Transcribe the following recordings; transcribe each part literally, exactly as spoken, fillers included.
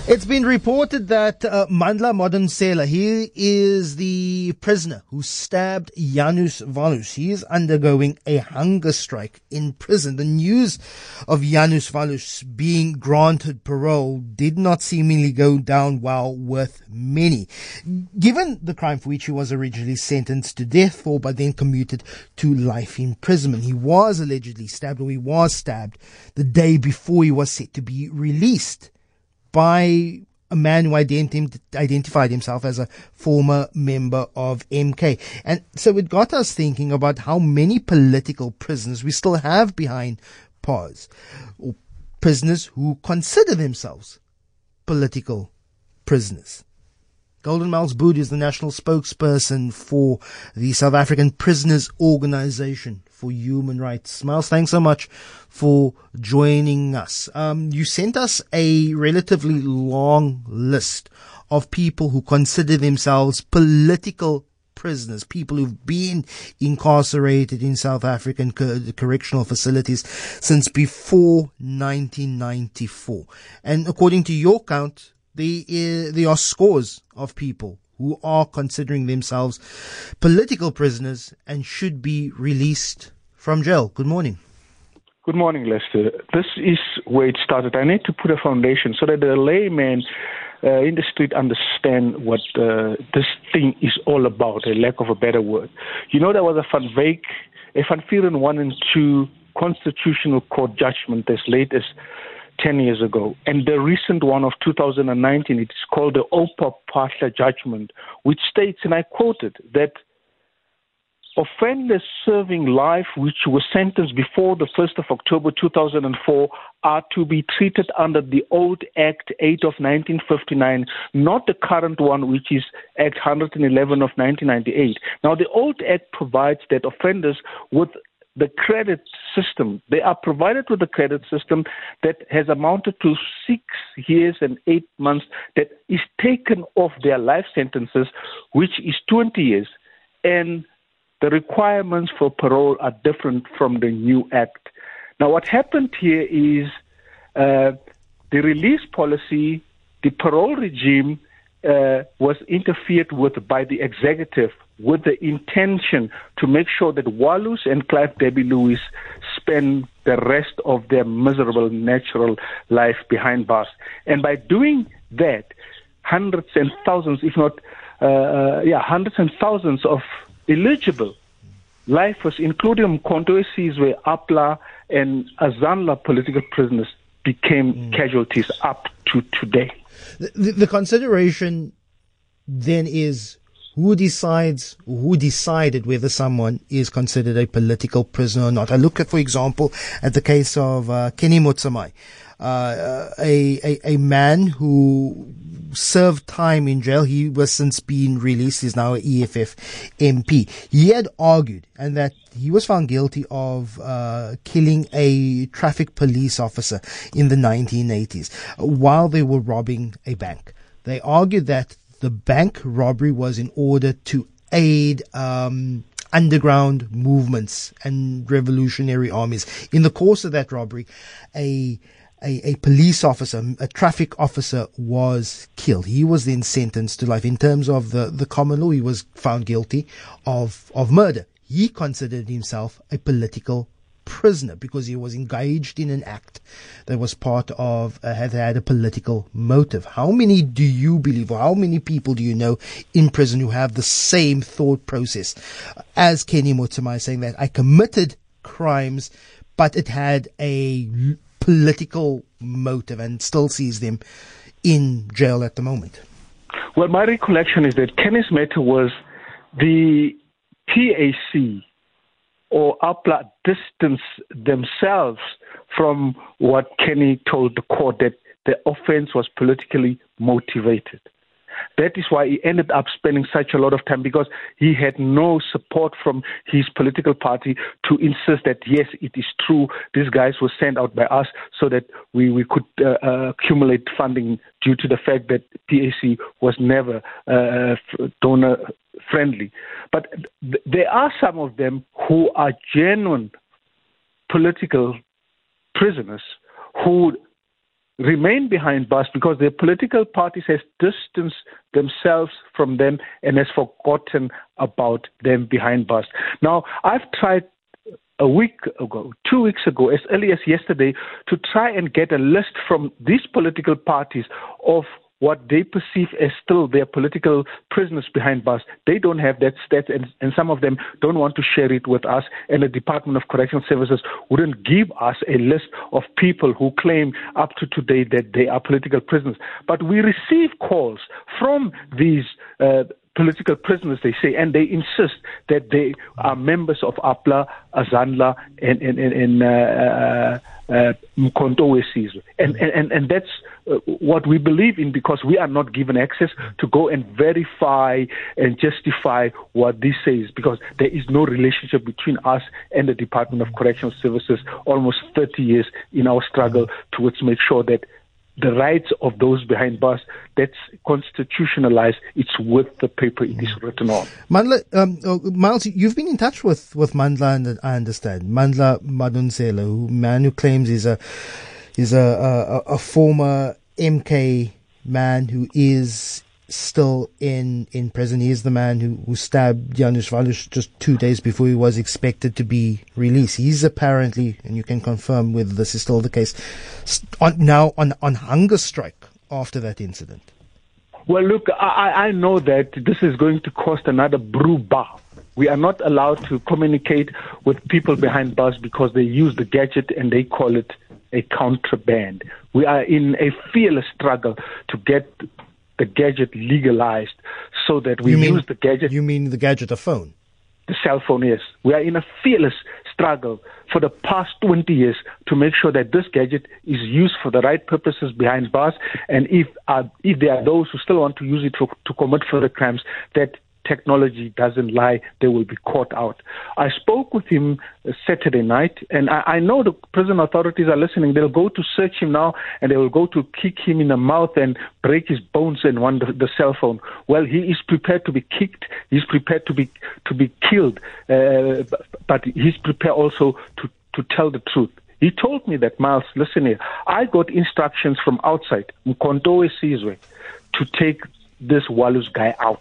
It's been reported that uh, Mandla Madonsela, he is the prisoner who stabbed Janus Valus. He is undergoing a hunger strike in prison. The news of Janus Valus being granted parole did not seemingly go down well with many. Given the crime for which he was originally sentenced to death for, but then commuted to life imprisonment. He was allegedly stabbed, or he was stabbed the day before he was set to be released by a man who identi- identified himself as a former member of M K. And so it got us thinking about how many political prisoners we still have behind bars, or prisoners who consider themselves political prisoners. Golden Miles Bood is the national spokesperson for the South African Prisoners Organization for Human Rights. Miles, thanks so much for joining us. Um, you sent us a relatively long list of people who consider themselves political prisoners, people who've been incarcerated in South African co- correctional facilities since before nineteen ninety-four. And according to your count, there, uh, there are scores of people who are considering themselves political prisoners and should be released from jail. Good morning. Good morning, Lester. This is where it started. I need to put a foundation so that the layman uh, in the street understand what uh, this thing is all about, a lack of a better word. You know, there was a Van Wyk, a Van Vuuren one and two Constitutional Court judgment as late as ten years ago. And the recent one of two thousand nineteen, it's called the Oupa Pahla judgment, which states, and I quoted, that offenders serving life which were sentenced before the first of October two thousand four are to be treated under the old Act eight of nineteen fifty-nine, not the current one, which is Act one hundred eleven of nineteen ninety-eight. Now, the old Act provides that offenders with the credit system, they are provided with a credit system that has amounted to six years and eight months that is taken off their life sentences, which is twenty years. And the requirements for parole are different from the new act. Now, what happened here is uh, the release policy, the parole regime uh, was interfered with by the executive with the intention to make sure that Walus and Clive Debbie Lewis spend the rest of their miserable natural life behind bars. And by doing that, hundreds and thousands, if not, uh, yeah, hundreds and thousands of eligible lifers, including Mkhonto Sizwe, Apla, and Azanla political prisoners, became mm. casualties up to today. The, the, the consideration then is who decides, who decided whether someone is considered a political prisoner or not. I look at, for example, at the case of uh, Kenny Motsamai, uh, a, a a man who served time in jail. He was since been released. He's now an E F F M P. He had argued and that he was found guilty of uh, killing a traffic police officer in the nineteen eighties while they were robbing a bank. They argued that the bank robbery was in order to aid um, underground movements and revolutionary armies. In the course of that robbery, a A, a police officer, a traffic officer was killed. He was then sentenced to life. In terms of the, the common law, he was found guilty of, of murder. He considered himself a political prisoner because he was engaged in an act that was part of, uh, had had a political motive. How many do you believe, or how many people do you know in prison who have the same thought process as Kenny Motsamai, saying that I committed crimes, but it had a political motive, and still sees them in jail at the moment? Well, my recollection is that Kenneth Meta was the P A C or Apla distance themselves from what Kenny told the court, that the offense was politically motivated. That is why he ended up spending such a lot of time, because he had no support from his political party to insist that, yes, it is true, these guys were sent out by us so that we, we could uh, uh, accumulate funding, due to the fact that P A C was never uh, donor friendly. But th- there are some of them who are genuine political prisoners who remain behind bars because their political parties has distanced themselves from them and has forgotten about them behind bars. Now, I've tried a week ago, two weeks ago, as early as yesterday, to try and get a list from these political parties of what they perceive as still their political prisoners behind bars. They don't have that stat, and, and some of them don't want to share it with us, and the Department of Correctional Services wouldn't give us a list of people who claim up to today that they are political prisoners. But we receive calls from these uh, political prisoners, they say, and they insist that they are members of APLA, Azanla, and, and, and, and uh, uh, Mkhonto weSizwe. And, and, and that's uh, what we believe in, because we are not given access to go and verify and justify what this says, because there is no relationship between us and the Department of Correctional Services almost thirty years in our struggle towards make sure that the rights of those behind bars, that's constitutionalized. It's with the paper it is written on. Mandla, um, uh, Miles, you've been in touch with, with Mandla, and I understand. Mandla Madonsela, who man who claims is a is a, a, a former M K man who is still in, in prison. He is the man who, who stabbed Janusz Walus just two days before he was expected to be released. He's apparently, and you can confirm whether this is still the case, on, now on, on hunger strike after that incident. Well, look, I, I know that this is going to cost another brew bar. We are not allowed to communicate with people behind bars because they use the gadget and they call it a contraband. We are in a fearless struggle to get the gadget legalized so that we you mean, use the gadget. You mean the gadget, a phone? The cell phone, yes. We are in a fearless struggle for the past twenty years to make sure that this gadget is used for the right purposes behind bars. And if uh, if there are those who still want to use it for, to commit further crimes, that technology doesn't lie, they will be caught out. I spoke with him Saturday night, and I, I know the prison authorities are listening. They'll go to search him now, and they will go to kick him in the mouth and break his bones and want the, the cell phone. Well, he is prepared to be kicked. He's prepared to be to be killed, uh, but he's prepared also to, to tell the truth. He told me that, Miles, listen here, I got instructions from outside, Mkhonto weSizwe, to take this Walus guy out.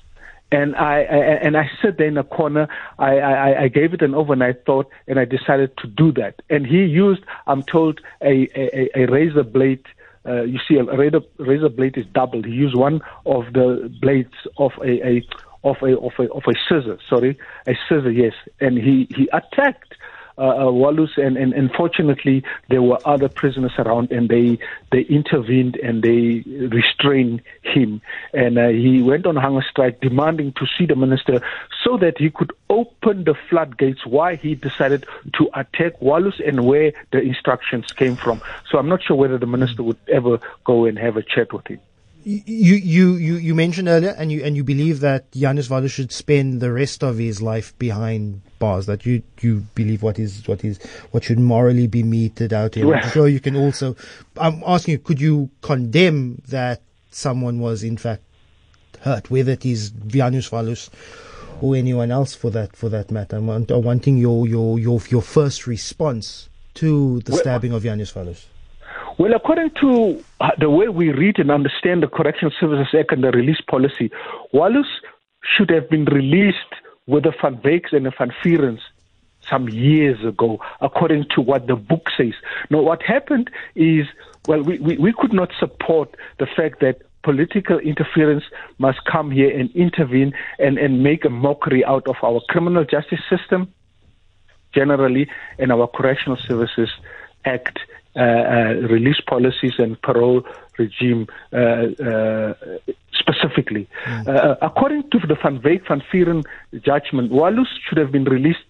And I, I and I sat there in a corner. I, I, I gave it an overnight thought, and I decided to do that. And he used, I'm told, a a, a razor blade. Uh, you see, a razor, razor blade is doubled. He used one of the blades of a, a of a of a of a scissor. Sorry, a scissor. Yes, and he he attacked Uh, uh, Walus, and, and unfortunately there were other prisoners around, and they they intervened and they restrained him, and uh, he went on hunger strike demanding to see the minister so that he could open the floodgates why he decided to attack Walus and where the instructions came from. So I'm not sure whether the minister would ever go and have a chat with him. You, you, you, you mentioned earlier, and you and you believe that Janusz Walus should spend the rest of his life behind bars. That you, you believe what is what is what should morally be meted out here. I'm sure you can also. I'm asking you, could you condemn that someone was in fact hurt, whether it is Janusz Walus or anyone else for that for that matter? I'm, I'm wanting your your your your first response to the well, stabbing of Janusz Walus. Well, according to the way we read and understand the Correctional Services Act and the release policy, Walus should have been released with the Van Wyks and the Van Vierens some years ago, according to what the book says. Now, what happened is, well, we, we, we could not support the fact that political interference must come here and intervene and, and make a mockery out of our criminal justice system generally and our Correctional Services Act. Uh, uh, release policies and parole regime uh, uh, specifically. Mm. Uh, according to the Van Wyk Van Vieren judgment, Walus should have been released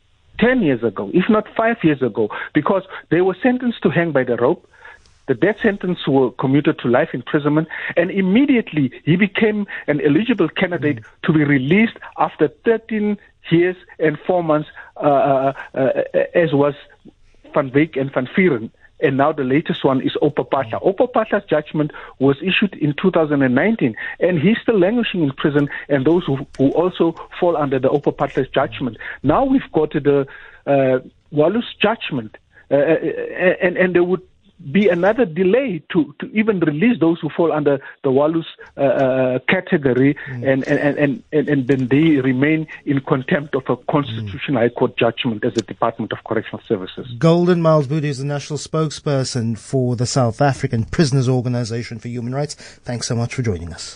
ten years ago, if not five years ago, because they were sentenced to hang by the rope. The death sentence were commuted to life imprisonment, and immediately he became an eligible candidate mm. to be released after thirteen years and four months, uh, uh, uh, as was Van Wyk and Van Vieren. And now the latest one is Oupa Patla. Oupa Patla's judgment was issued in two thousand nineteen, and he's still languishing in prison, and those who, who also fall under the Oupa Patla's judgment. Now we've got the uh, Walus judgment, uh, and, and they would be another delay to, to even release those who fall under the Walus uh, uh, category, mm. and, and, and, and, and then they remain in contempt of a Constitutional mm. High Court judgment as the Department of Correctional Services. Golden Miles Budi is the national spokesperson for the South African Prisoners Organization for Human Rights. Thanks so much for joining us.